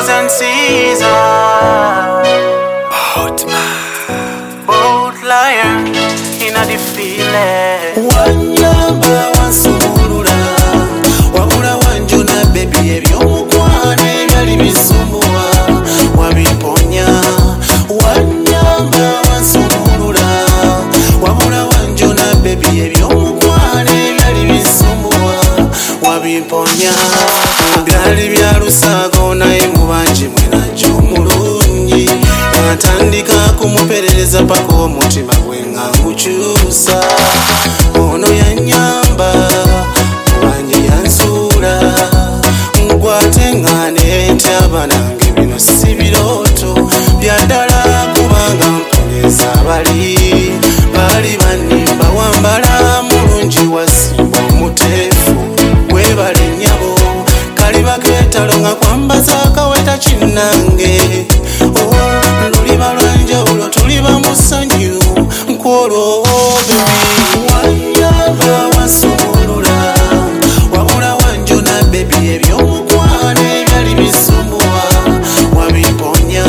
and Caesar. Both lion in a defeat. Wanyamba wansumulula wabula wanjuna baby ebyomukwane byali bisumbuwa wabiponya. Wanyamba wansumulula wabula wanjuna baby ebyomukwane byali bisumbuwa wabiponya. Byali bya Lusago naye mubanji mwenajjo omulungi natandika kumuperereza paka omutima gwe nga ngukyusa. Ono yanyamba wanjye yansuula nkwate nga neetyaba nange bino si birooto byaddala kubanga mponeza bali bannimba wambala mulungi wasimba omuteefu webale nnyabo kaliba keetalo nga kwambaza akaweta kinnange. Luliba lwanjawulo tuliba mu ssanyu nkwolwo bebi. Wanyamba wansumulula wabula wanjuna bebi ebyomukwane byali bisumbuwa wabiponya.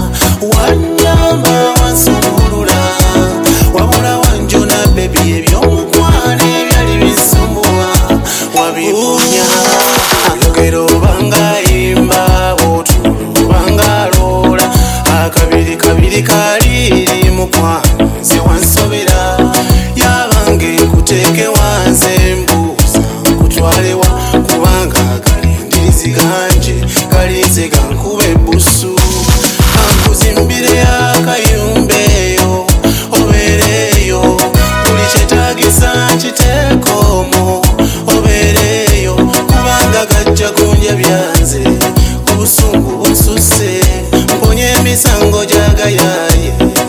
Wanyamba wansumulula wabula wanjuna bebi ebyomukwane byali bisumbuwa wabiponya. Ayogera obanga yimba bw'otulo obanga loola akabiri kaliri mukwano nze wansobera yabange nkuteeke wanze mbuuza nkutwalewa kubanga kalindirizi ganje kalinze gankuba ebbusu ankuzimbire akayumba eyo obeereyo buli kyetaagisa kiteekoomo obeereyo kubanga gajja kunja byanze obusungu bususse mponye emisango gy'agayaye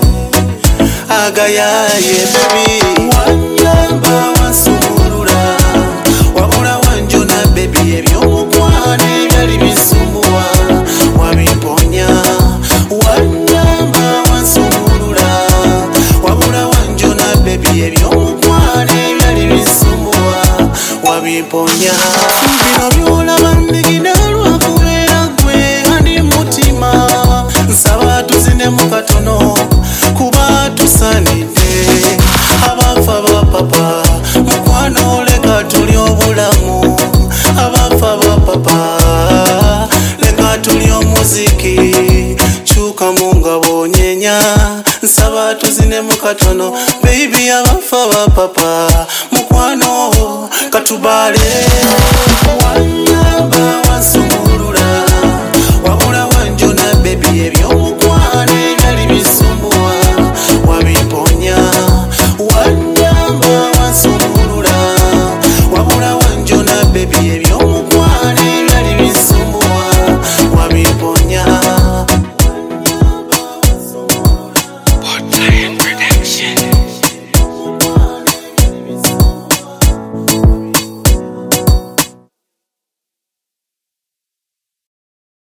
bebi. Wanyamba wansumulula wabula wanjuna bebi ebyomukwane byali bisumbuwa wabiponya. Wanyamba wansumulula wabula wanjuna bebi ebyomukwane byali bisumbuwa wabiponya. Bino byolaba mbigina lwakubeera gwe andi mutima nsaba tuzinemu katono kuba tusanidde abafa bapapa mukwano leka tuli obulamu abafa bapapa leka tuli omuziki kyukamu nga bonyenya nsaba tuzinemu katono baby abafa bapapa mukwano katubale.